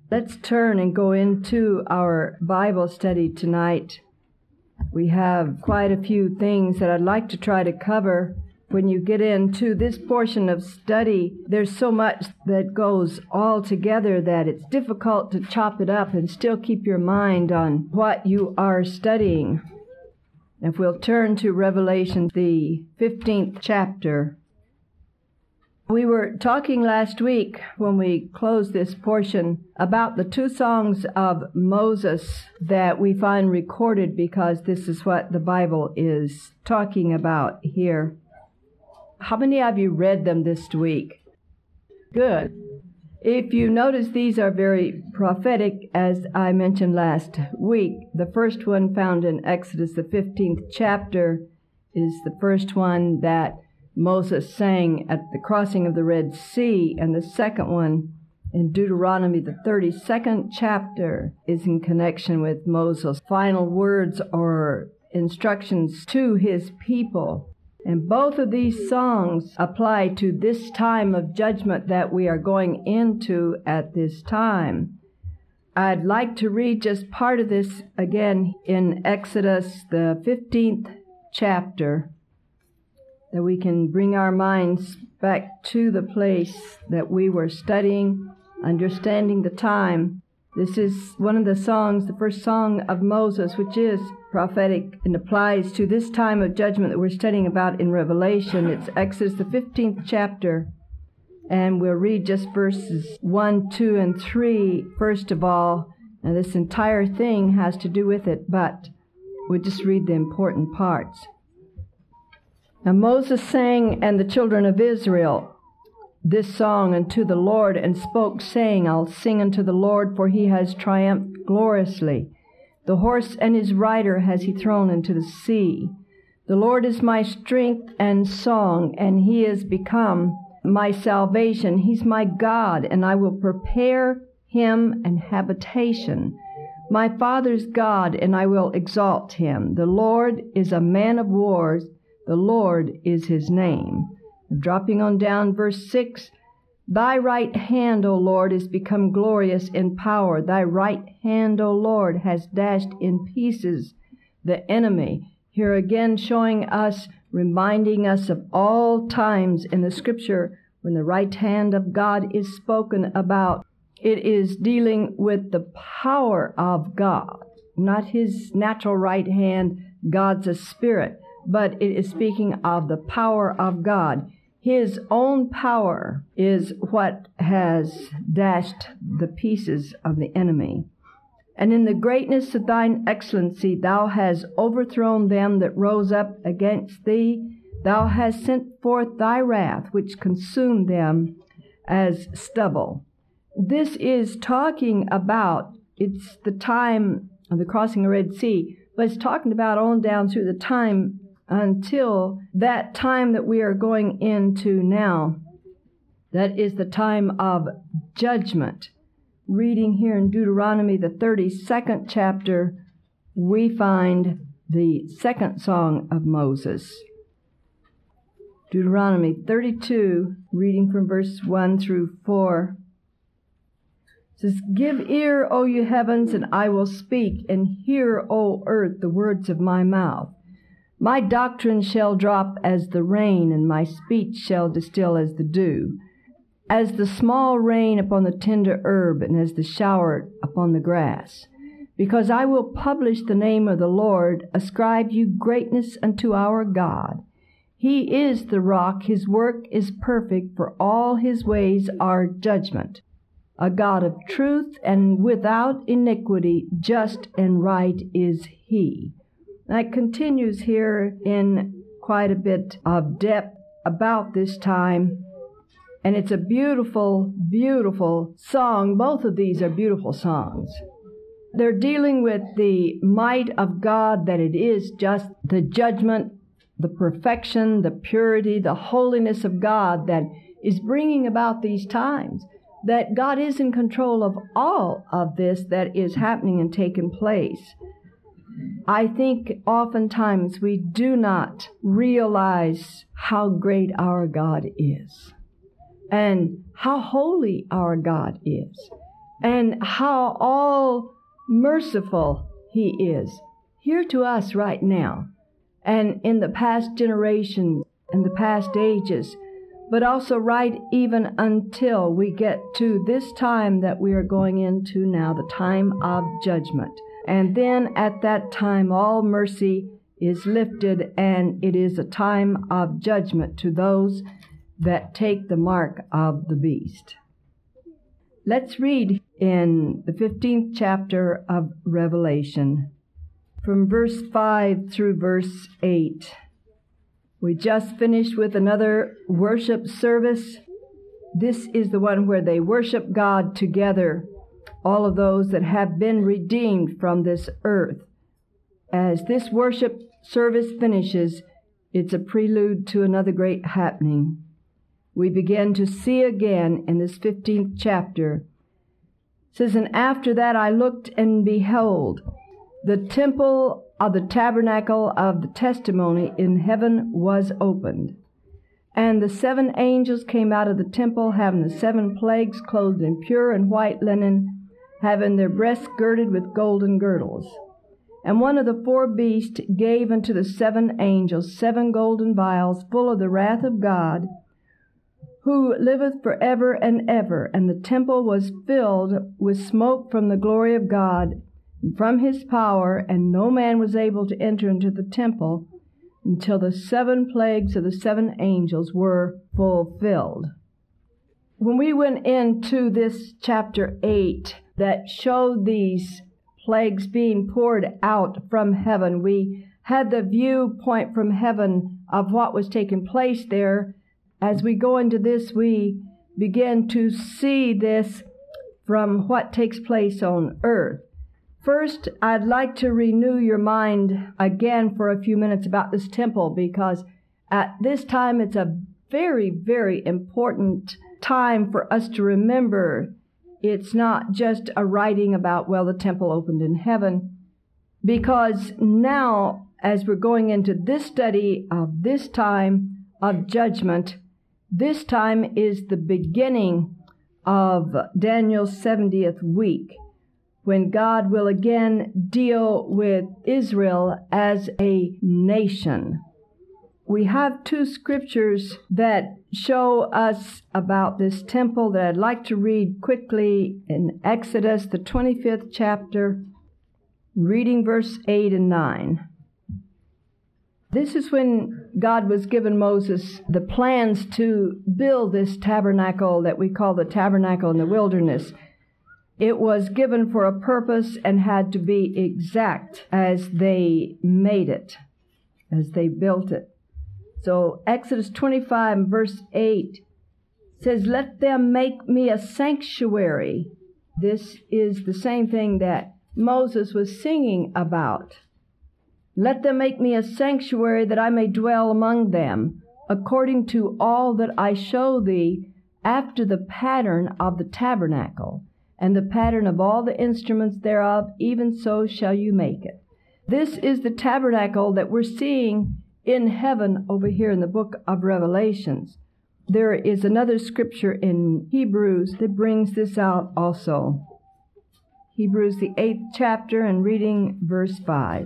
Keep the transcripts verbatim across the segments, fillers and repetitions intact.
Let's turn and go into our Bible study tonight. We have quite a few things that I'd like to try to cover. When you get into this portion of study, there's so much that goes all together that it's difficult to chop it up and still keep your mind on what you are studying. If we'll turn to Revelation, the fifteenth chapter. We were talking last week when we closed this portion about the two songs of Moses that we find recorded, because this is what the Bible is talking about here. How many of you read them this week? Good. If you notice, these are very prophetic, as I mentioned last week. The first one, found in Exodus, the fifteenth chapter, is the first one that Moses sang at the crossing of the Red Sea, and the second one in Deuteronomy, the thirty-second chapter, is in connection with Moses' final words or instructions to his people. And both of these songs apply to this time of judgment that we are going into at this time. I'd like to read just part of this again in Exodus, the fifteenth chapter, that we can bring our minds back to the place that we were studying, understanding the time. This is one of the songs, the first song of Moses, which is prophetic and applies to this time of judgment that we're studying about in Revelation. It's Exodus, the fifteenth chapter, and we'll read just verses one, two, and three first of all. Now, this entire thing has to do with it, but we'll just read the important parts. Now Moses sang, and the children of Israel, this song unto the Lord, and spoke, saying, I'll sing unto the Lord, for he has triumphed gloriously. The horse and his rider has he thrown into the sea. The Lord is my strength and song, and he is become my salvation. He's my God, and I will prepare him an habitation. My father's God, and I will exalt him. The Lord is a man of wars. The Lord is his name. Dropping on down, verse six, Thy right hand, O Lord, is become glorious in power. Thy right hand, O Lord, has dashed in pieces the enemy. Here again showing us, reminding us of all times in the Scripture when the right hand of God is spoken about. It is dealing with the power of God, not his natural right hand. God's a spirit. But it is speaking of the power of God. His own power is what has dashed the pieces of the enemy. And in the greatness of thine excellency, thou hast overthrown them that rose up against thee. Thou hast sent forth thy wrath, which consumed them as stubble. This is talking about, it's the time of the crossing of the Red Sea, but it's talking about on down through the time until that time that we are going into now. That is the time of judgment. Reading here in Deuteronomy, the thirty-second chapter, we find the second song of Moses. Deuteronomy thirty-two, reading from verse one through four. It says, Give ear, O you heavens, and I will speak, and hear, O earth, the words of my mouth. My doctrine shall drop as the rain, and my speech shall distill as the dew, as the small rain upon the tender herb, and as the shower upon the grass. Because I will publish the name of the Lord, ascribe you greatness unto our God. He is the rock, his work is perfect, for all his ways are judgment. A God of truth and without iniquity, just and right is he. That continues here in quite a bit of depth about this time. And it's a beautiful, beautiful song. Both of these are beautiful songs. They're dealing with the might of God, that it is just the judgment, the perfection, the purity, the holiness of God that is bringing about these times. That God is in control of all of this that is happening and taking place. I think oftentimes we do not realize how great our God is and how holy our God is. and how all merciful He is here to us right now and in the past generations and the past ages, but also right even until we get to this time that we are going into now, the time of judgment. And then at that time, all mercy is lifted, and it is a time of judgment to those that take the mark of the beast. Let's read in the fifteenth chapter of Revelation, from verse five through verse eight. We just finished with another worship service. This is the one where they worship God together, all of those that have been redeemed from this earth. As this worship service finishes, it's a prelude to another great happening. We begin to see again in this fifteenth chapter. It says, "And after that I looked, and behold, the temple of the tabernacle of the testimony in heaven was opened. And the seven angels came out of the temple, having the seven plagues, clothed in pure and white linen, having their breasts girded with golden girdles. And one of the four beasts gave unto the seven angels seven golden vials full of the wrath of God, who liveth for ever and ever. And the temple was filled with smoke from the glory of God, and from His power, and no man was able to enter into the temple until the seven plagues of the seven angels were fulfilled." When we went into this chapter eight that showed these plagues being poured out from heaven, we had the viewpoint from heaven of what was taking place there. As we go into this, we begin to see this from what takes place on earth. First, I'd like to renew your mind again for a few minutes about this temple, because at this time it's a very, very important time for us to remember. It's not just a writing about, well, the temple opened in heaven, because now, as we're going into this study of this time of judgment, this time is the beginning of Daniel's seventieth week, when God will again deal with Israel as a nation. We have two scriptures that show us about this temple that I'd like to read quickly in Exodus, the twenty-fifth chapter, reading verse eight and nine. This is when God was giving Moses the plans to build this tabernacle that we call the tabernacle in the wilderness. It was given for a purpose and had to be exact as they made it, as they built it. So Exodus twenty-five and verse eight says, "Let them make me a sanctuary." This is the same thing that Moses was singing about. "Let them make me a sanctuary that I may dwell among them, according to all that I show thee, after the pattern of the tabernacle, and the pattern of all the instruments thereof, even so shall you make it." This is the tabernacle that we're seeing in heaven over here in the book of Revelations. There is another scripture in Hebrews that brings this out also. Hebrews, the eighth chapter, and reading verse five.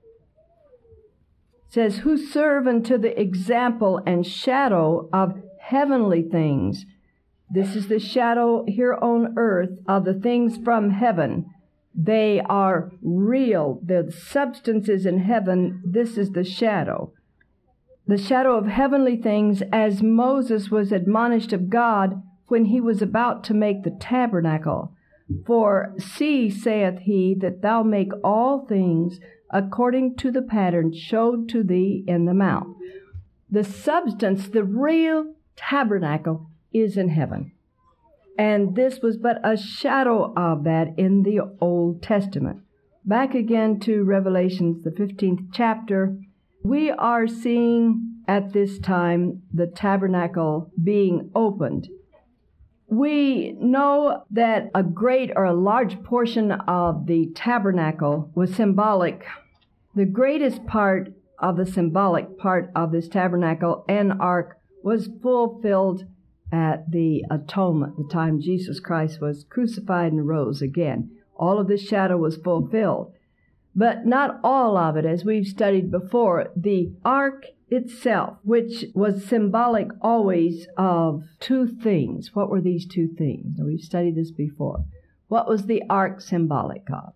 It says, "Who serve unto the example and shadow of heavenly things." This is the shadow here on earth of the things from heaven. They are real. The substance is in heaven. This is the shadow. The shadow of heavenly things, as Moses was admonished of God when he was about to make the tabernacle. "For see, saith he, that thou make all things according to the pattern showed to thee in the mount." The substance, the real tabernacle, is in heaven. And this was but a shadow of that in the Old Testament. Back again to Revelations, the fifteenth chapter. We are seeing at this time the tabernacle being opened. We know that a great or a large portion of the tabernacle was symbolic. The greatest part of the symbolic part of this tabernacle and ark was fulfilled at the atonement, the time Jesus Christ was crucified and rose again. All of this shadow was fulfilled. But not all of it, as we've studied before. The ark itself, which was symbolic always of two things. What were these two things? We've studied this before. What was the ark symbolic of?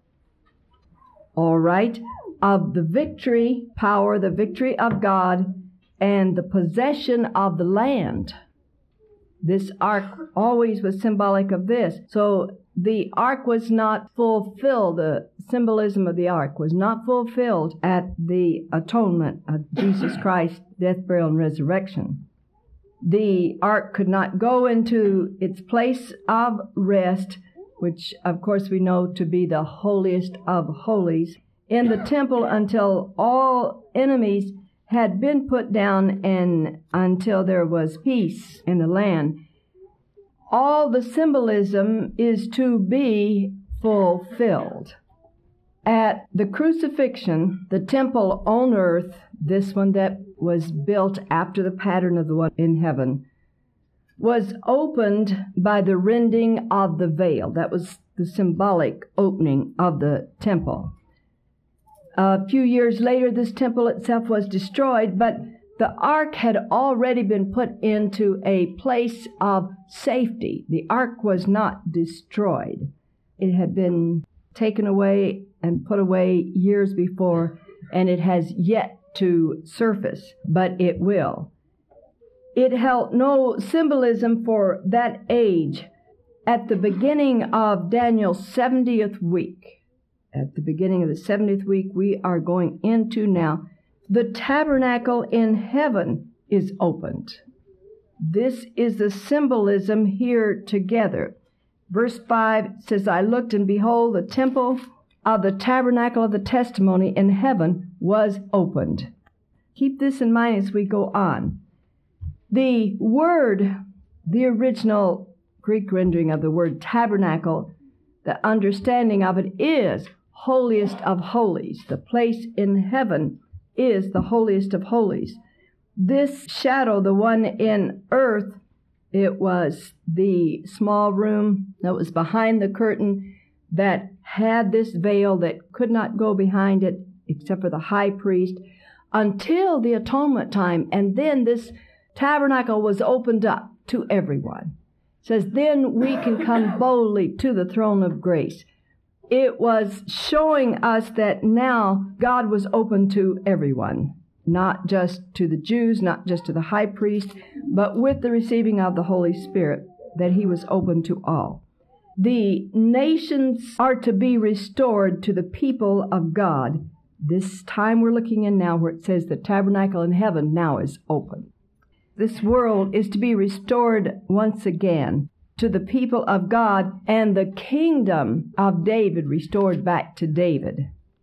All right, of the victory power, the victory of God, and the possession of the land. This ark always was symbolic of this. So the ark was not fulfilled, the symbolism of the ark was not fulfilled at the atonement of Jesus Christ's death, burial, and resurrection. The ark could not go into its place of rest, which of course we know to be the holiest of holies, in the temple until all enemies had been put down and until there was peace in the land. All the symbolism is to be fulfilled. At the crucifixion, the temple on earth, this one that was built after the pattern of the one in heaven, was opened by the rending of the veil. That was the symbolic opening of the temple. A few years later, this temple itself was destroyed, but the ark had already been put into a place of safety. The ark was not destroyed. It had been taken away and put away years before, and it has yet to surface, but it will. It held no symbolism for that age. At the beginning of Daniel's seventieth week, at the beginning of the seventieth week we are going into now, the tabernacle in heaven is opened. This is the symbolism here together. Verse five says, I looked, and behold, the temple of the tabernacle of the testimony in heaven was opened. Keep this in mind as we go on. The word, the original Greek rendering of the word tabernacle, the understanding of it is holiest of holies. The place in heaven is the holiest of holies. This shadow, the one in earth, it was the small room that was behind the curtain that had this veil that could not go behind it except for the high priest until the atonement time. And then this tabernacle was opened up to everyone. It says, then we can come boldly to the throne of grace. It was showing us that now God was open to everyone, not just to the Jews, not just to the high priest, but with the receiving of the Holy Spirit, that he was open to all. The nations are to be restored to the people of God. This time we're looking in now where it says the tabernacle in heaven now is open. This world is to be restored once again to the people of God, and the kingdom of David restored back to David.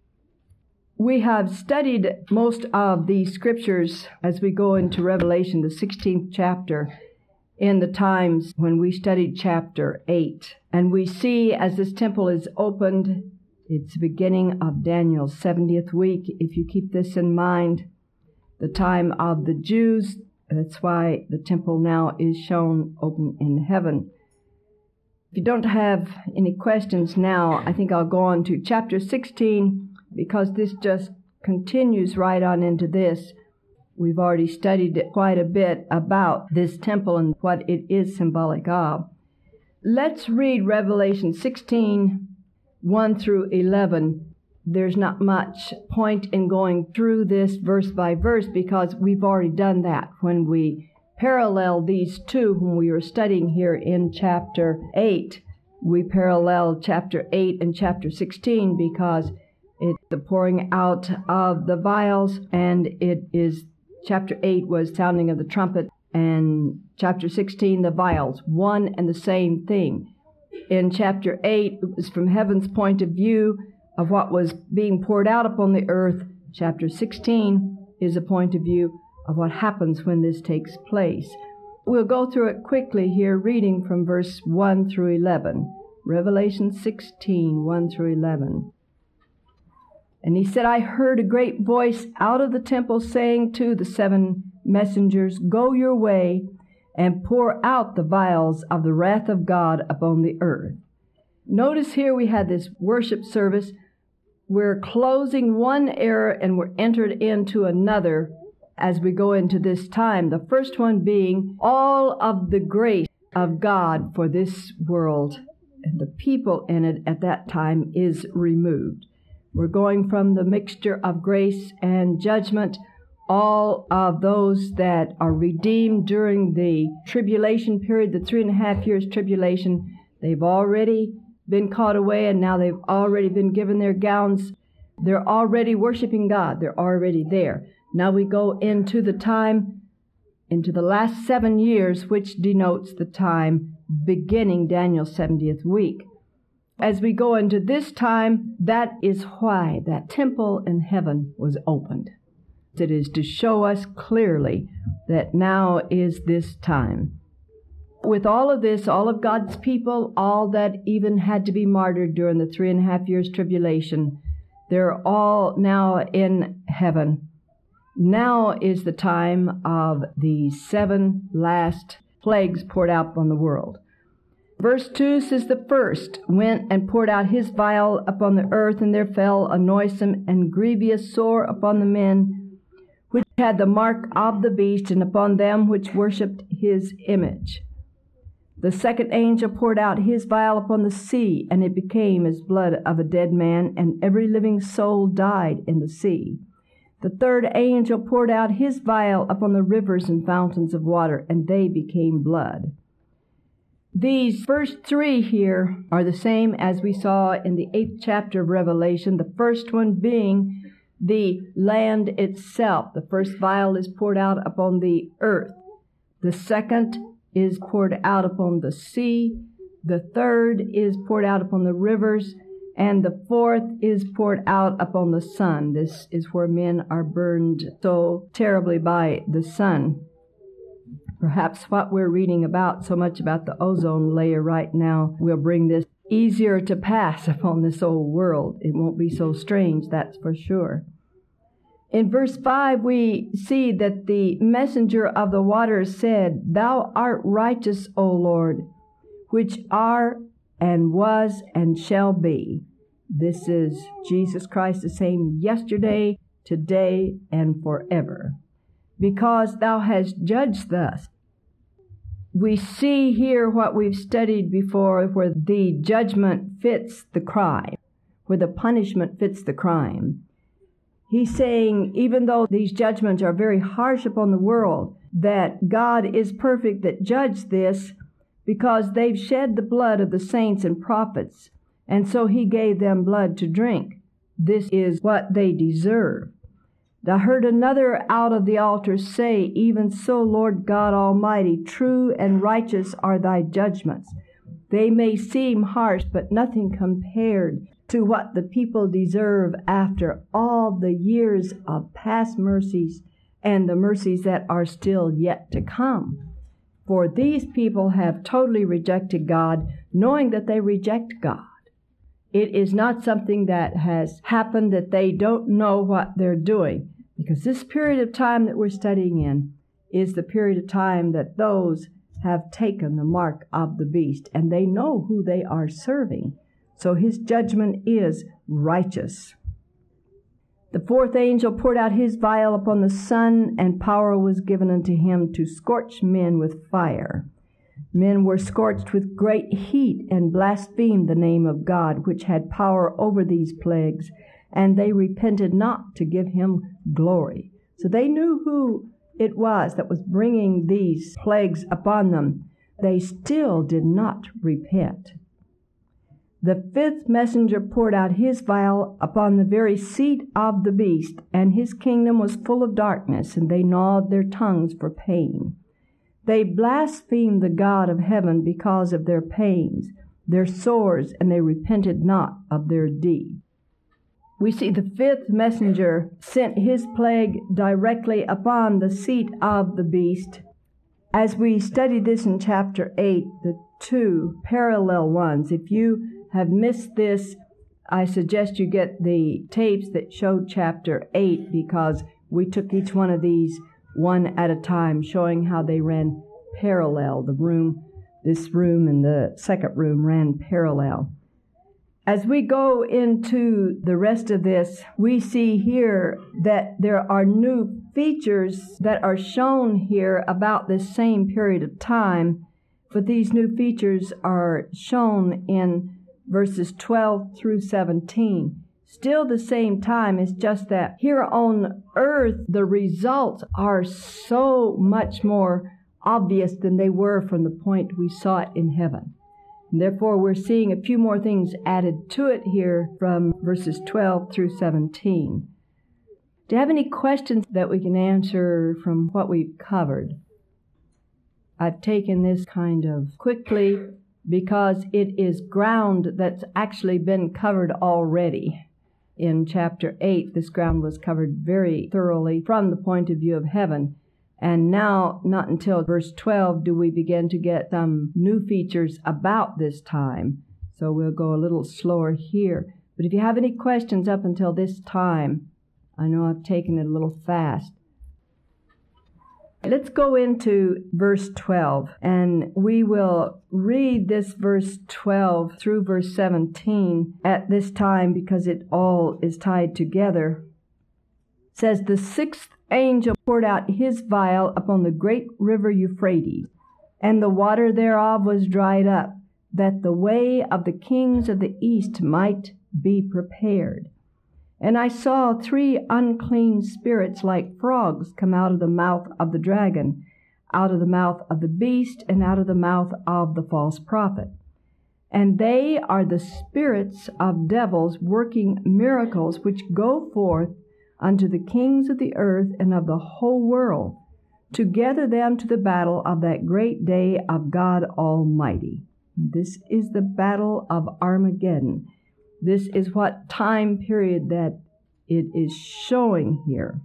We have studied most of these scriptures as we go into Revelation, the sixteenth chapter, in the times when we studied chapter eight. And we see as this temple is opened, it's the beginning of Daniel's seventieth week. If you keep this in mind, the time of the Jews, that's why the temple now is shown open in heaven. If you don't have any questions now, I think I'll go on to chapter sixteen, because this just continues right on into this. We've already studied quite a bit about this temple and what it is symbolic of. Let's read Revelation sixteen, one through eleven. There's not much point in going through this verse by verse because we've already done that when we parallel these two when we were studying here in chapter eight. We paralleled chapter eight and chapter sixteen because it's the pouring out of the vials, and it is chapter eight was sounding of the trumpet, and chapter sixteen the vials, one and the same thing. In chapter eight, it was from heaven's point of view of what was being poured out upon the earth. Chapter sixteen is a point of view of what happens when this takes place. We'll go through it quickly here, reading from verse one through eleven. Revelation sixteen, one through eleven. And he said, I heard a great voice out of the temple saying to the seven messengers, go your way, and pour out the vials of the wrath of God upon the earth. Notice here we had this worship service. We're closing one era and we're entered into another as we go into this time. The first one being all of the grace of God for this world and the people in it at that time is removed. We're going from the mixture of grace and judgment. All of those that are redeemed during the tribulation period, the three and a half years tribulation, they've already been caught away, and now they've already been given their gowns. They're already worshiping God. They're already there. Now we go into the time, into the last seven years, which denotes the time beginning Daniel's seventieth week. As we go into this time, that is why that temple in heaven was opened. It is to show us clearly that now is this time. With all of this, all of God's people, all that even had to be martyred during the three and a half years tribulation, they're all now in heaven. Now is the time of the seven last plagues poured out on the world. Verse two says, the first went and poured out his vial upon the earth, and there fell a noisome and grievous sore upon the men which had the mark of the beast, and upon them which worshipped his image. The second angel poured out his vial upon the sea, and it became as blood of a dead man, and every living soul died in the sea. The third angel poured out his vial upon the rivers and fountains of water, and they became blood. These first three here are the same as we saw in the eighth chapter of Revelation, the first one being the land itself. The first vial is poured out upon the earth. The second is poured out upon the sea. The third is poured out upon the rivers. And the fourth is poured out upon the sun. This is where men are burned so terribly by the sun. Perhaps what we're reading about, so much about the ozone layer right now, will bring this easier to pass upon this old world. It won't be so strange, that's for sure. In verse five, we see that the messenger of the waters said, Thou art righteous, O Lord, which are and was and shall be. This is Jesus Christ, the same yesterday, today, and forever. Because thou hast judged thus. We see here what we've studied before, where the judgment fits the crime, where the punishment fits the crime. He's saying, even though these judgments are very harsh upon the world, that God is perfect that judged this, because they've shed the blood of the saints and prophets, and so he gave them blood to drink. This is what they deserve. I heard another out of the altar say, Even so, Lord God Almighty, true and righteous are thy judgments. They may seem harsh, but nothing compared to what the people deserve after all the years of past mercies and the mercies that are still yet to come. For these people have totally rejected God, knowing that they reject God. It is not something that has happened that they don't know what they're doing. Because this period of time that we're studying in is the period of time that those have taken the mark of the beast, and they know who they are serving. So his judgment is righteous. The fourth angel poured out his vial upon the sun, and power was given unto him to scorch men with fire. Men were scorched with great heat, and blasphemed the name of God, which had power over these plagues, and they repented not to give him glory. So they knew who it was that was bringing these plagues upon them. They still did not repent. The fifth messenger poured out his vial upon the very seat of the beast, and his kingdom was full of darkness, and they gnawed their tongues for pain. They blasphemed the God of heaven because of their pains, their sores, and they repented not of their deed. We see the fifth messenger sent his plague directly upon the seat of the beast. As we study this in chapter eight, the two parallel ones, if you have missed this, I suggest you get the tapes that showed chapter eight, because we took each one of these one at a time, showing how they ran parallel. The room, this room and the second room ran parallel. As we go into the rest of this, we see here that there are new features that are shown here about this same period of time, but these new features are shown in verses twelve through seventeen. Still the same time, it's just that here on earth, the results are so much more obvious than they were from the point we saw it in heaven. And therefore, we're seeing a few more things added to it here from verses twelve through seventeen. Do you have any questions that we can answer from what we've covered? I've taken this kind of quickly because it is ground that's actually been covered already. In chapter eight, this ground was covered very thoroughly from the point of view of heaven. And now, not until verse twelve do we begin to get some new features about this time. So we'll go a little slower here. But if you have any questions up until this time, I know I've taken it a little fast. Let's go into verse twelve, and we will read this verse twelve through verse seventeen at this time because it all is tied together. It says, "The sixth angel poured out his vial upon the great river Euphrates, and the water thereof was dried up, that the way of the kings of the east might be prepared. And I saw three unclean spirits like frogs come out of the mouth of the dragon, out of the mouth of the beast, and out of the mouth of the false prophet. And they are the spirits of devils working miracles, which go forth unto the kings of the earth and of the whole world, to gather them to the battle of that great day of God Almighty." This is the battle of Armageddon. This is what time period that it is showing here.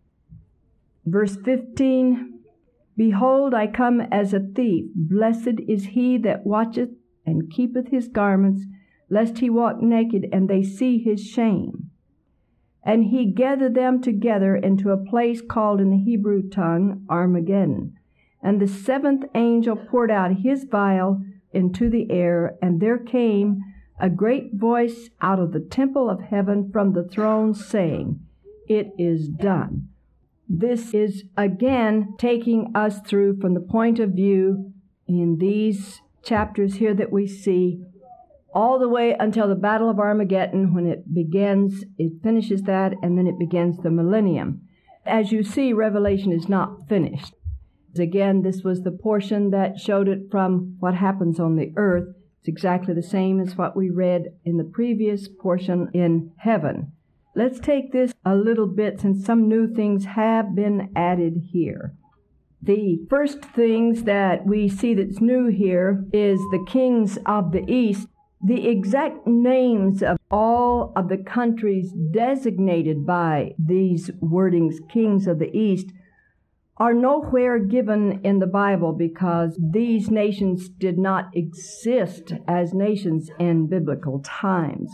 Verse fifteen, "Behold, I come as a thief. Blessed is he that watcheth and keepeth his garments, lest he walk naked and they see his shame. And he gathered them together into a place called in the Hebrew tongue Armageddon. And the seventh angel poured out his vial into the air, and there came a great voice out of the temple of heaven from the throne, saying, It is done." This is again taking us through from the point of view in these chapters here that we see all the way until the Battle of Armageddon. When it begins, it finishes that, and then it begins the millennium. As you see, Revelation is not finished. Again, this was the portion that showed it from what happens on the earth. It's exactly the same as what we read in the previous portion in heaven. Let's take this a little bit, since some new things have been added here. The first things that we see that's new here is the kings of the east. The exact names of all of the countries designated by these wordings, kings of the east, are nowhere given in the Bible because these nations did not exist as nations in biblical times.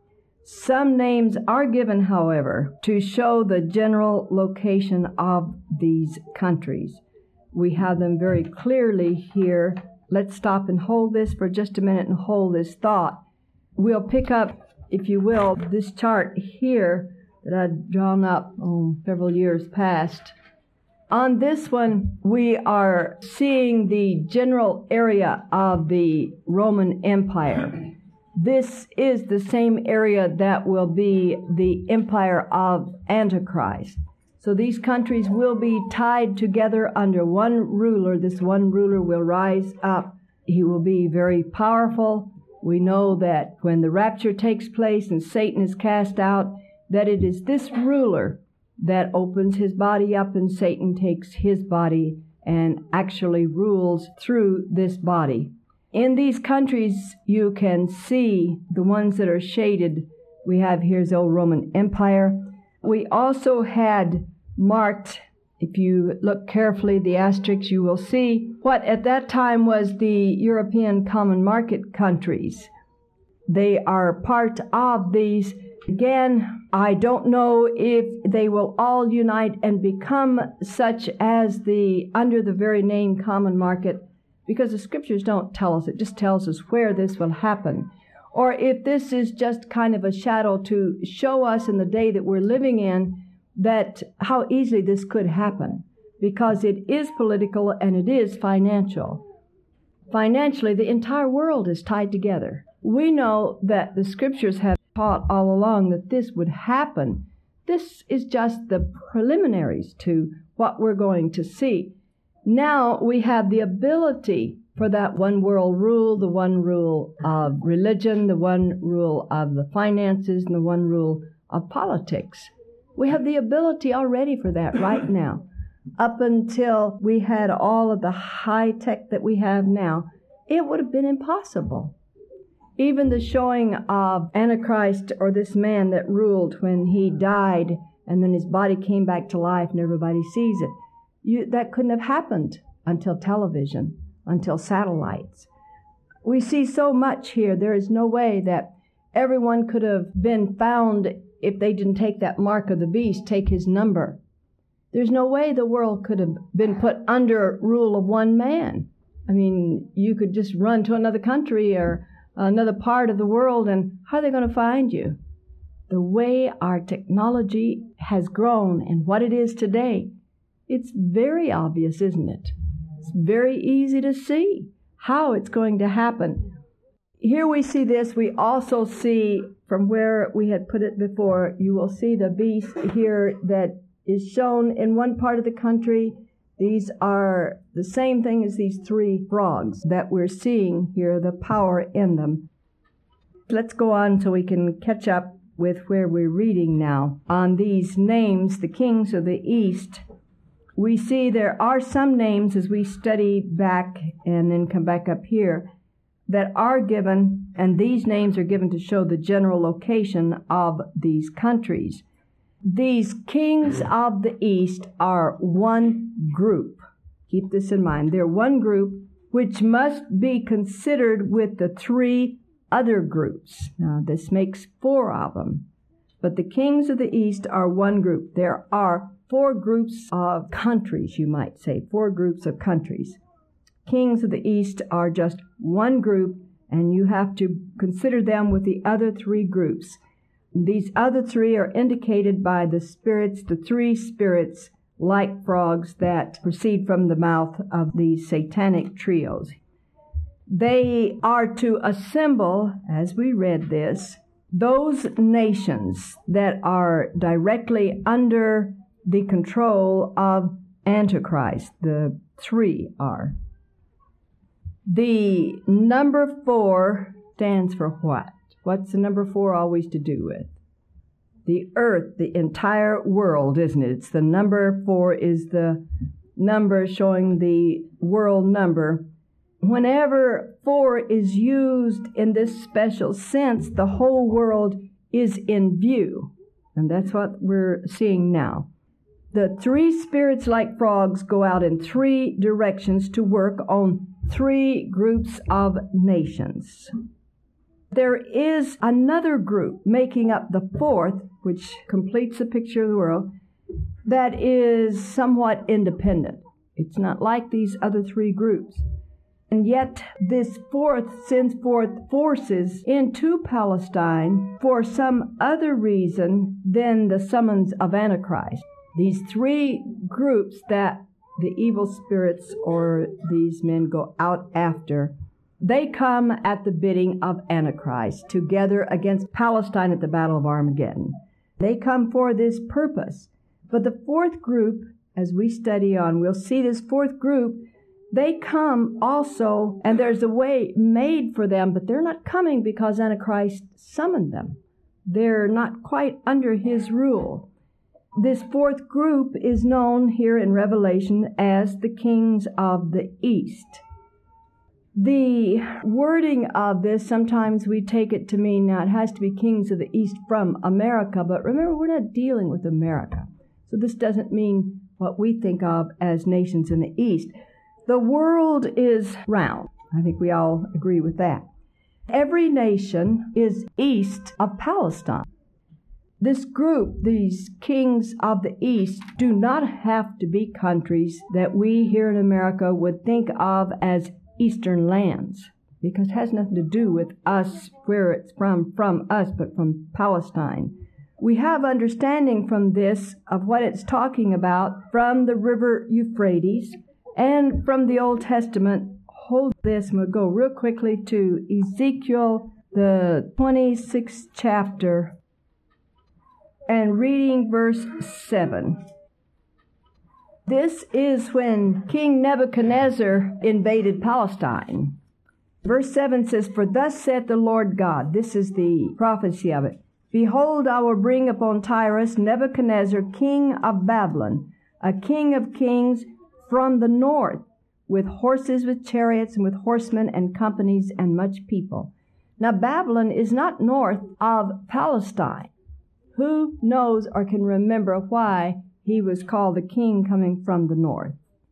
Some names are given, however, to show the general location of these countries. We have them very clearly here. Let's stop and hold this for just a minute and hold this thought. We'll pick up, if you will, this chart here that I've drawn up oh, several years past. On this one, we are seeing the general area of the Roman Empire. This is the same area that will be the empire of Antichrist. So these countries will be tied together under one ruler. This one ruler will rise up. He will be very powerful. We know that when the rapture takes place and Satan is cast out, that it is this ruler that opens his body up and Satan takes his body and actually rules through this body. In these countries, you can see the ones that are shaded. We have here's the old Roman Empire. We also had marked, if you look carefully, the asterisks, you will see what at that time was the European Common Market countries. They are part of these Again, I don't know if they will all unite and become such as the, under the very name common market, because the scriptures don't tell us. It just tells us where this will happen. Or if this is just kind of a shadow to show us in the day that we're living in that how easily this could happen, because it is political and it is financial. Financially, the entire world is tied together. We know that the scriptures have taught all along that this would happen. This is just the preliminaries to what we're going to see. Now we have the ability for that one world rule, the one rule of religion, the one rule of the finances, and the one rule of politics. We have the ability already for that right now. Up until we had all of the high tech that we have now, it would have been impossible. Even the showing of Antichrist, or this man that ruled when he died and then his body came back to life and everybody sees it, you, that couldn't have happened until television, until satellites. We see so much here. There is no way that everyone could have been found if they didn't take that mark of the beast, take his number. There's no way the world could have been put under rule of one man. I mean, you could just run to another country or another part of the world, and how are they going to find you? The way our technology has grown and what it is today, it's very obvious, isn't it? It's very easy to see how it's going to happen. Here we see this. We also see from where we had put it before, you will see the beast here that is shown in one part of the country. These are the same thing as these three frogs that we're seeing here, the power in them. Let's go on so we can catch up with where we're reading now. On these names, the kings of the east, we see there are some names as we study back and then come back up here that are given, and these names are given to show the general location of these countries. These kings of the east are one group. Keep this in mind. They're one group which must be considered with the three other groups. Now, this makes four of them. But the kings of the east are one group. There are four groups of countries, you might say, four groups of countries. Kings of the east are just one group, and you have to consider them with the other three groups. These other three are indicated by the spirits, the three spirits like frogs that proceed from the mouth of these satanic trios. They are to assemble, as we read this, those nations that are directly under the control of Antichrist. The three are. The number four stands for what? What's the number four always to do with? The earth, the entire world, isn't it? It's the number four is the number showing the world number. Whenever four is used in this special sense, the whole world is in view. And that's what we're seeing now. The three spirits like frogs go out in three directions to work on three groups of nations. There is another group making up the fourth, which completes the picture of the world, that is somewhat independent. It's not like these other three groups. And yet this fourth sends forth forces into Palestine for some other reason than the summons of Antichrist. These three groups that the evil spirits or these men go out after, they come at the bidding of Antichrist together against Palestine at the Battle of Armageddon. They come for this purpose. But the fourth group, as we study on, we'll see this fourth group, they come also, and there's a way made for them, but they're not coming because Antichrist summoned them. They're not quite under his rule. This fourth group is known here in Revelation as the kings of the east. The wording of this, sometimes we take it to mean now it has to be kings of the east from America, but remember, we're not dealing with America. So this doesn't mean what we think of as nations in the east. The world is round. I think we all agree with that. Every nation is east of Palestine. This group, these kings of the East, do not have to be countries that we here in America would think of as Eastern lands, because it has nothing to do with us, where it's from, from us, but from Palestine. We have understanding from this of what it's talking about from the river Euphrates and from the Old Testament. Hold this, and we'll go real quickly to Ezekiel, the twenty-sixth chapter, and reading verse seven. This is when King Nebuchadnezzar invaded Palestine. Verse seven says, "For thus saith the Lord God," this is the prophecy of it, "Behold, I will bring upon Tyrus Nebuchadnezzar, king of Babylon, a king of kings from the north, with horses, with chariots, and with horsemen, and companies, and much people." Now, Babylon is not north of Palestine. Who knows or can remember why he was called the king coming from the north?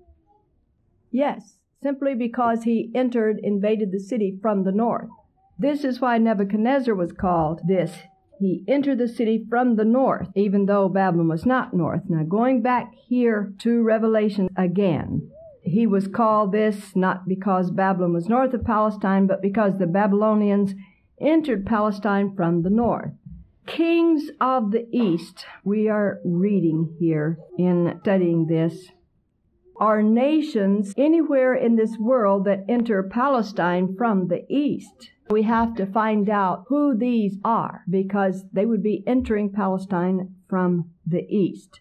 Yes, simply because he entered, invaded the city from the north. This is why Nebuchadnezzar was called this. He entered the city from the north, even though Babylon was not north. Now, going back here to Revelation again, he was called this not because Babylon was north of Palestine, but because the Babylonians entered Palestine from the north. Kings of the East, we are reading here in studying this, are nations anywhere in this world that enter Palestine from the east. We have to find out who these are, because they would be entering Palestine from the east.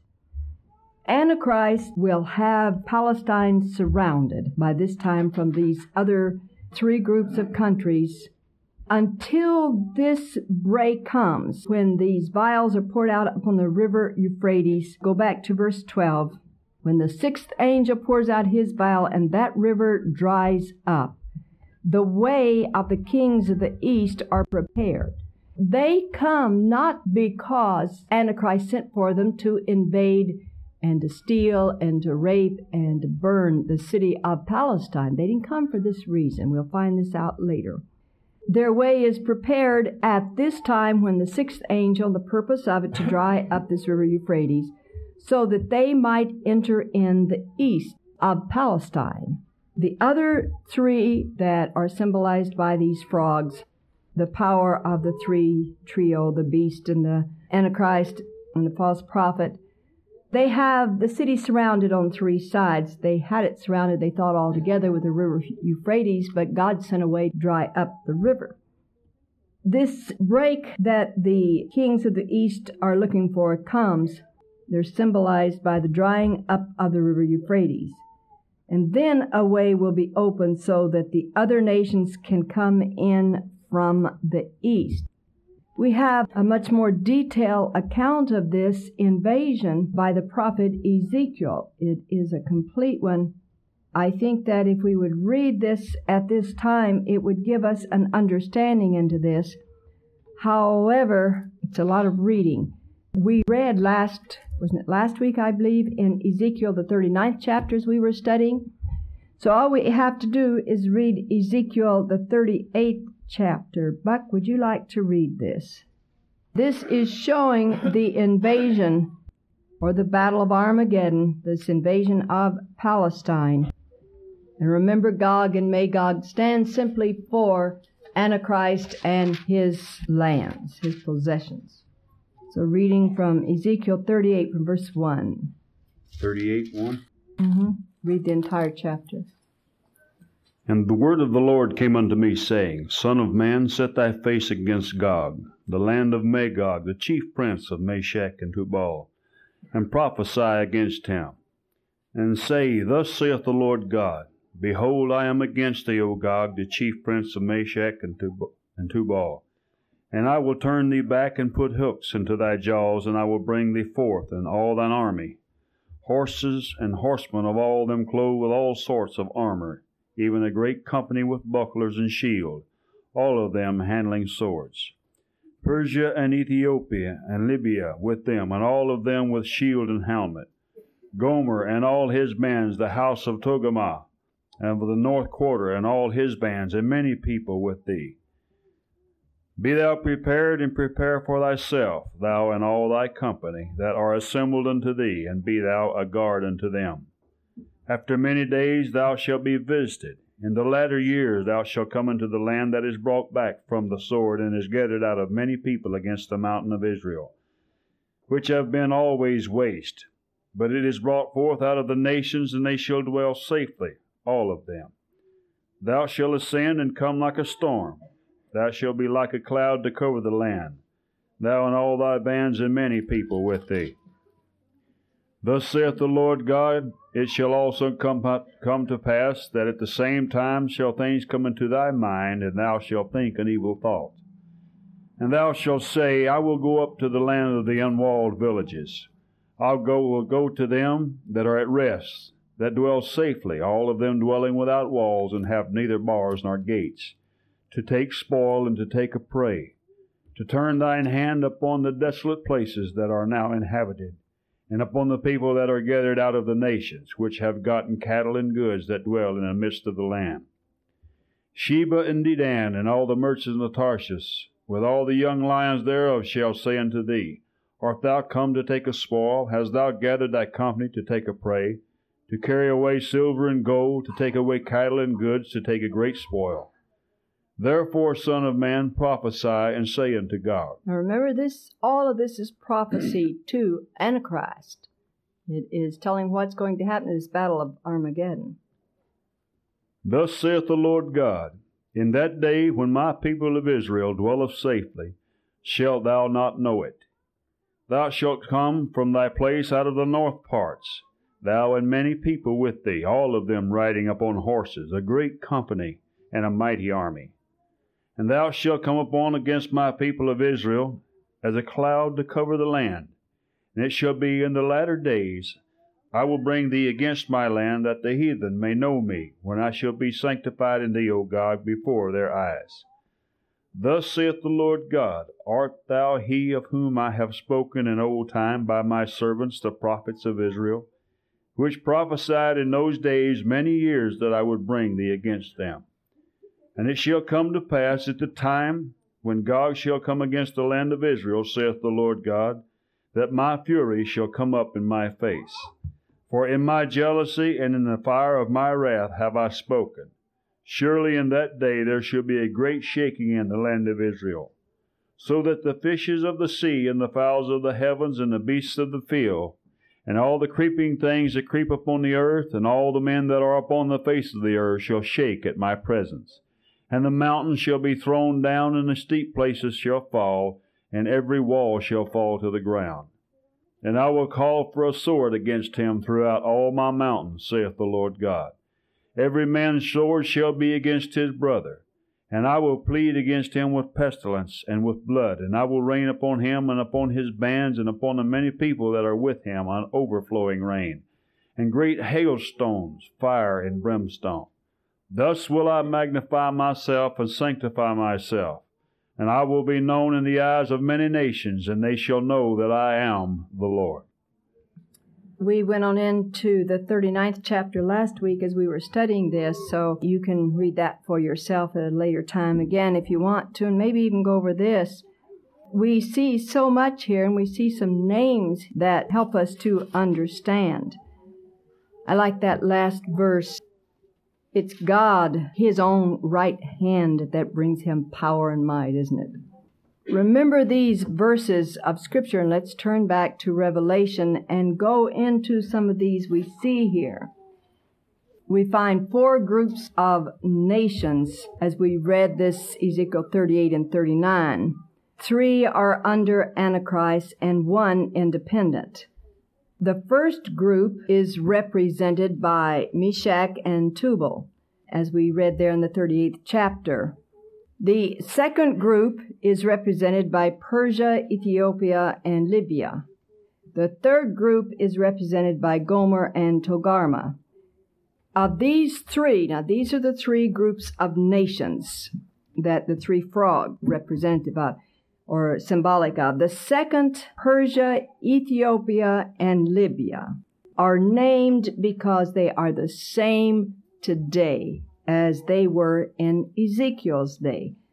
Antichrist will have Palestine surrounded by this time from these other three groups of countries until this break comes, when these vials are poured out upon the river Euphrates. Go back to verse twelve. When the sixth angel pours out his vial and that river dries up, the way of the kings of the east are prepared. They come not because Antichrist sent for them to invade and to steal and to rape and to burn the city of Palestine. They didn't come for this reason. We'll find this out later. Their way is prepared at this time when the sixth angel, the purpose of it to dry up this river Euphrates, so that they might enter in the east of Palestine. The other three that are symbolized by these frogs, the power of the three trio, the beast and the Antichrist and the false prophet, they have the city surrounded on three sides. They had it surrounded, they thought, all together with the river Euphrates, but God sent a way to dry up the river. This break that the kings of the east are looking for comes. They're symbolized by the drying up of the river Euphrates. And then a way will be opened so that the other nations can come in from the east. We have a much more detailed account of this invasion by the prophet Ezekiel. It is a complete one. I think that if we would read this at this time, it would give us an understanding into this. However, it's a lot of reading. We read last, wasn't it last week, I believe, in Ezekiel, the thirty-ninth chapters we were studying. So all we have to do is read Ezekiel, the thirty-eighth chapter. Buck, would you like to read this? This is showing the invasion, or the Battle of Armageddon, this invasion of Palestine. And remember, Gog and Magog stand simply for Antichrist and his lands, his possessions. So reading from Ezekiel thirty-eight from verse one. thirty-eight, one? Mm-hmm. Read the entire chapter. And the word of the Lord came unto me, saying, Son of man, set thy face against Gog, the land of Magog, the chief prince of Meshech and Tubal, and prophesy against him, and say, Thus saith the Lord God, Behold, I am against thee, O Gog, the chief prince of Meshech and Tubal. And I will turn thee back and put hooks into thy jaws, and I will bring thee forth and all thine army, horses and horsemen of all them clothed with all sorts of armor, even a great company with bucklers and shield, all of them handling swords. Persia and Ethiopia and Libya with them, and all of them with shield and helmet. Gomer and all his bands, the house of Togarmah, and of the north quarter and all his bands, and many people with thee. Be thou prepared, and prepare for thyself, thou and all thy company that are assembled unto thee, and be thou a guard unto them. After many days thou shalt be visited. In the latter years thou shalt come into the land that is brought back from the sword, and is gathered out of many people against the mountain of Israel, which have been always waste. But it is brought forth out of the nations, and they shall dwell safely, all of them. Thou shalt ascend and come like a storm. Thou shalt be like a cloud to cover the land, thou and all thy bands and many people with thee. Thus saith the Lord God, it shall also come, come to pass that at the same time shall things come into thy mind, and thou shalt think an evil thought. And thou shalt say, I will go up to the land of the unwalled villages. I'll go, will go to them that are at rest, that dwell safely, all of them dwelling without walls, and have neither bars nor gates, to take spoil and to take a prey, to turn thine hand upon the desolate places that are now inhabited, and upon the people that are gathered out of the nations, which have gotten cattle and goods that dwell in the midst of the land. Sheba and Dedan and all the merchants of Tarshish, with all the young lions thereof, shall say unto thee, Art thou come to take a spoil? Hast thou gathered thy company to take a prey, to carry away silver and gold, to take away cattle and goods, to take a great spoil? Therefore, Son of Man, prophesy and say unto God. Now remember, this, all of this is prophecy to Antichrist. It is telling what's going to happen in this battle of Armageddon. Thus saith the Lord God, In that day when my people of Israel dwelleth safely, shalt thou not know it. Thou shalt come from thy place out of the north parts, thou and many people with thee, all of them riding upon horses, a great company and a mighty army. And thou shalt come upon against my people of Israel as a cloud to cover the land. And it shall be in the latter days, I will bring thee against my land, that the heathen may know me, when I shall be sanctified in thee, O God, before their eyes. Thus saith the Lord God, Art thou he of whom I have spoken in old time by my servants the prophets of Israel, which prophesied in those days many years that I would bring thee against them? And it shall come to pass at the time when Gog shall come against the land of Israel, saith the Lord God, that my fury shall come up in my face. For in my jealousy and in the fire of my wrath have I spoken. Surely in that day there shall be a great shaking in the land of Israel, so that the fishes of the sea and the fowls of the heavens and the beasts of the field, and all the creeping things that creep upon the earth, and all the men that are upon the face of the earth shall shake at my presence. And the mountains shall be thrown down, and the steep places shall fall, and every wall shall fall to the ground. And I will call for a sword against him throughout all my mountains, saith the Lord God. Every man's sword shall be against his brother. And I will plead against him with pestilence and with blood, and I will rain upon him and upon his bands and upon the many people that are with him an overflowing rain, and great hailstones, fire and brimstone. Thus will I magnify myself and sanctify myself, and I will be known in the eyes of many nations, and they shall know that I am the Lord. We went on into the thirty-ninth chapter last week as we were studying this, so you can read that for yourself at a later time again if you want to, and maybe even go over this. We see so much here, and we see some names that help us to understand. I like that last verse. It's God, His own right hand, that brings Him power and might, isn't it? Remember these verses of Scripture, and let's turn back to Revelation and go into some of these we see here. We find four groups of nations as we read this Ezekiel thirty-eight and thirty-nine. Three are under Antichrist and one independent. The first group is represented by Meshach and Tubal, as we read there in the thirty-eighth chapter. The second group is represented by Persia, Ethiopia, and Libya. The third group is represented by Gomer and Togarmah. Of these three, now these are the three groups of nations that the three frogs representative of, or symbolic of. The second, Persia, Ethiopia, and Libya, are named because they are the same today as they were in Ezekiel's day.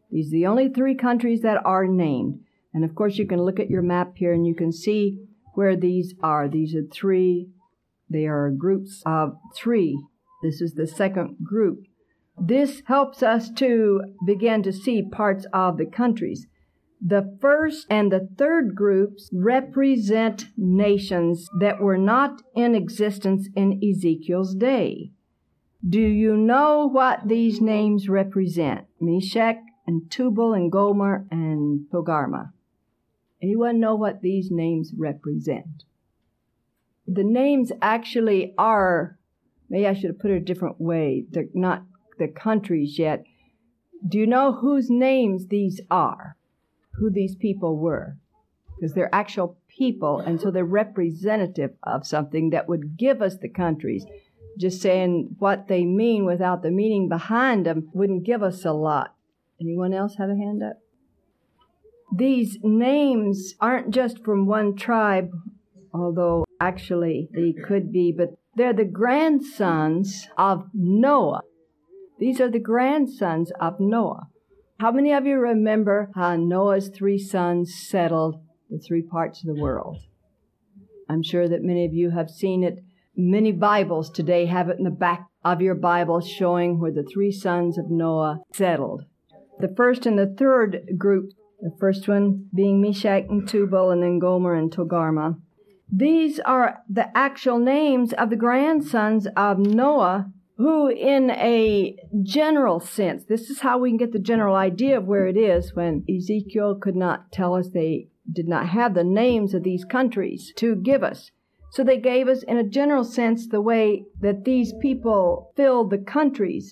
These are the only three countries that are named. And of course, you can look at your map here and you can see where these are. These are three. They are groups of three. This is the second group. This helps us to begin to see parts of the countries. The first and the third groups represent nations that were not in existence in Ezekiel's day. Do you know what these names represent? Meshech and Tubal and Gomer and Togarmah. Anyone know what these names represent? The names actually are, maybe I should have put it a different way. They're not the countries yet. Do you know whose names these are? Who these people were? Because they're actual people, and so they're representative of something that would give us the countries. Just saying what they mean without the meaning behind them wouldn't give us a lot. Anyone else have a hand up? These names aren't just from one tribe, although actually they could be, but they're the grandsons of Noah. These are the grandsons of Noah. How many of you remember how Noah's three sons settled the three parts of the world? I'm sure that many of you have seen it. Many Bibles today have it in the back of your Bible showing where the three sons of Noah settled. The first and the third group, the first one being Meshech and Tubal, and then Gomer and Togarmah. These are the actual names of the grandsons of Noah, who in a general sense, this is how we can get the general idea of where it is when Ezekiel could not tell us, they did not have the names of these countries to give us. So they gave us, in a general sense, the way that these people filled the countries.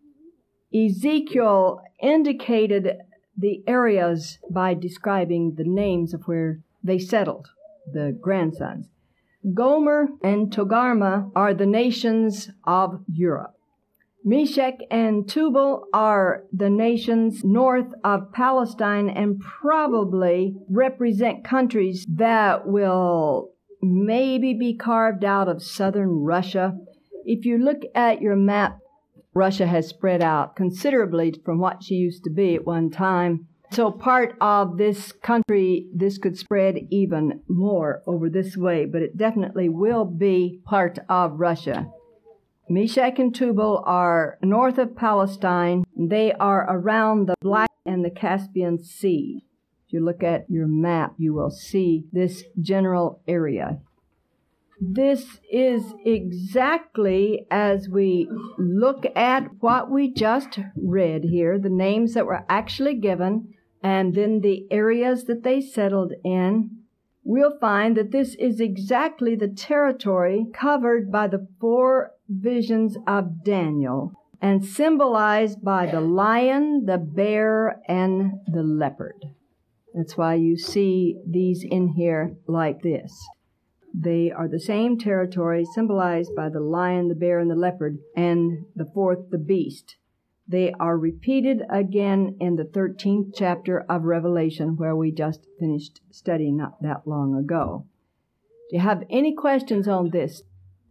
Ezekiel indicated the areas by describing the names of where they settled, the grandsons. Gomer and Togarmah are the nations of Europe. Meshech and Tubal are the nations north of Palestine and probably represent countries that will maybe be carved out of southern Russia. If you look at your map, Russia has spread out considerably from what she used to be at one time. So part of this country, this could spread even more over this way, but it definitely will be part of Russia. Meshech and Tubal are north of Palestine. They are around the Black and the Caspian Sea. If you look at your map, you will see this general area. This is exactly as we look at what we just read here, the names that were actually given, and then the areas that they settled in. We'll find that this is exactly the territory covered by the four visions of Daniel and symbolized by the lion, the bear, and the leopard. That's why you see these in here like this. They are the same territory symbolized by the lion, the bear, and the leopard, and the fourth, the beast. They are repeated again in the thirteenth chapter of Revelation, where we just finished studying not that long ago. Do you have any questions on this?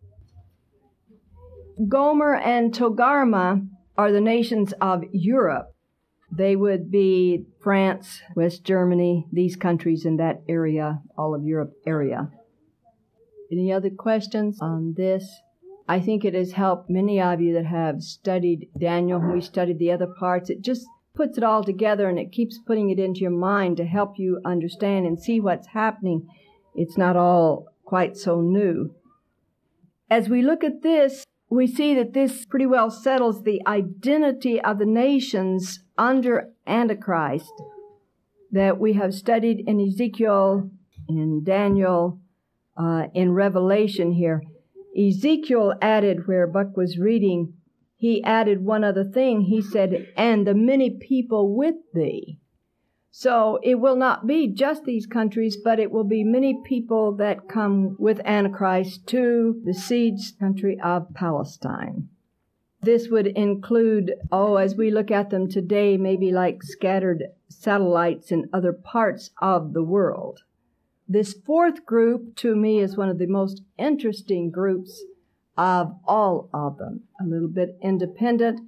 Gomer and Togarmah are the nations of Europe. They would be France, West Germany, these countries in that area, all of Europe area. Any other questions on this? I think it has helped many of you that have studied Daniel. When we studied the other parts, it just puts it all together and it keeps putting it into your mind to help you understand and see what's happening. It's not all quite so new. As we look at this, we see that this pretty well settles the identity of the nations under Antichrist that we have studied in Ezekiel, in Daniel, uh, in Revelation here. Ezekiel added, where Buck was reading, he added one other thing. He said, and the many people with thee. So it will not be just these countries, but it will be many people that come with Antichrist to the siege country of Palestine. This would include, oh, as we look at them today, maybe like scattered satellites in other parts of the world. This fourth group, to me, is one of the most interesting groups of all of them. A little bit independent.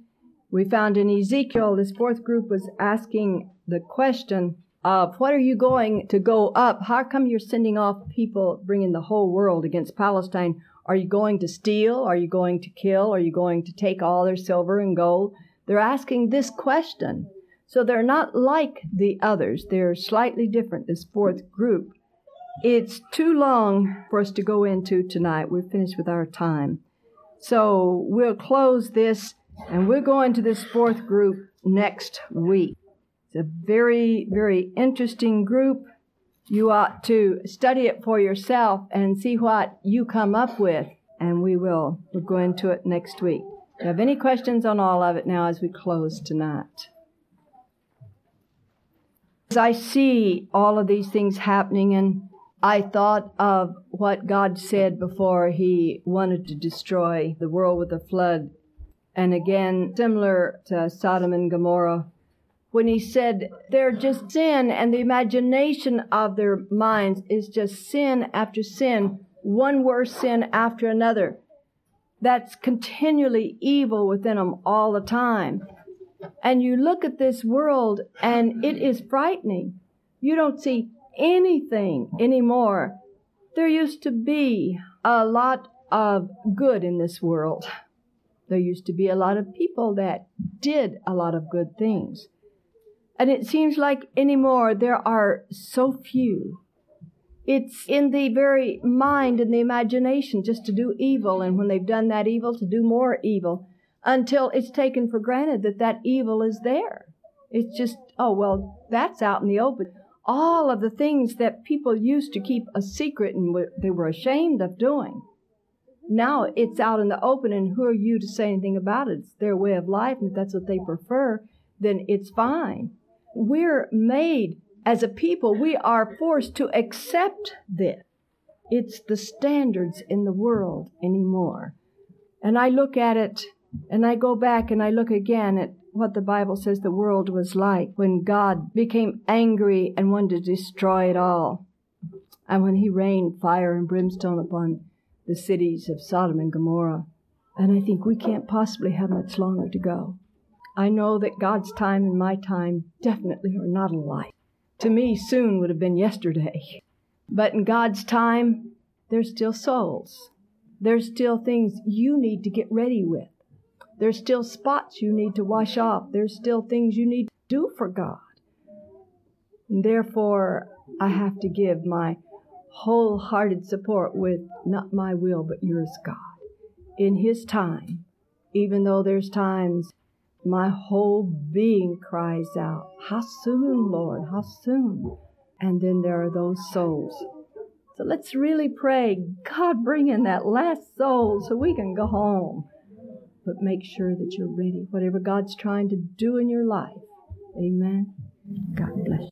We found in Ezekiel, this fourth group was asking the question of, what are you going to go up? How come you're sending off people, bringing the whole world against Palestine? Are you going to steal? Are you going to kill? Are you going to take all their silver and gold? They're asking this question. So they're not like the others. They're slightly different, this fourth group. It's too long for us to go into tonight. We're finished with our time. So we'll close this, and we'll go into this fourth group next week. It's a very, very interesting group. You ought to study it for yourself and see what you come up with, and we will. We'll go into it next week. Do you have any questions on all of it now as we close tonight? As I see all of these things happening, and I thought of what God said before He wanted to destroy the world with a flood. And again, similar to Sodom and Gomorrah, when He said they're just sin, and the imagination of their minds is just sin after sin, one worse sin after another. That's continually evil within them all the time. And you look at this world, and it is frightening. You don't see anything anymore. There used to be a lot of good in this world. There used to be a lot of people that did a lot of good things. And it seems like anymore there are so few. It's in the very mind and the imagination just to do evil, and when they've done that evil, to do more evil, until it's taken for granted that that evil is there. It's just, oh, well, that's out in the open. All of the things that people used to keep a secret and they were ashamed of doing, now it's out in the open, and who are you to say anything about it? It's their way of life, and if that's what they prefer, then it's fine. We're made, as a people, we are forced to accept this. It's the standards in the world anymore. And I look at it, and I go back and I look again at what the Bible says the world was like when God became angry and wanted to destroy it all. And when He rained fire and brimstone upon the cities of Sodom and Gomorrah. And I think we can't possibly have much longer to go. I know that God's time and my time definitely are not alike. To me, soon would have been yesterday. But in God's time, there's still souls. There's still things you need to get ready with. There's still spots you need to wash off. There's still things you need to do for God. And therefore, I have to give my wholehearted support with not my will, but yours, God. In His time, even though there's times my whole being cries out, how soon, Lord, how soon? And then there are those souls. So let's really pray, God, bring in that last soul so we can go home. But make sure that you're ready, whatever God's trying to do in your life. Amen. God bless you.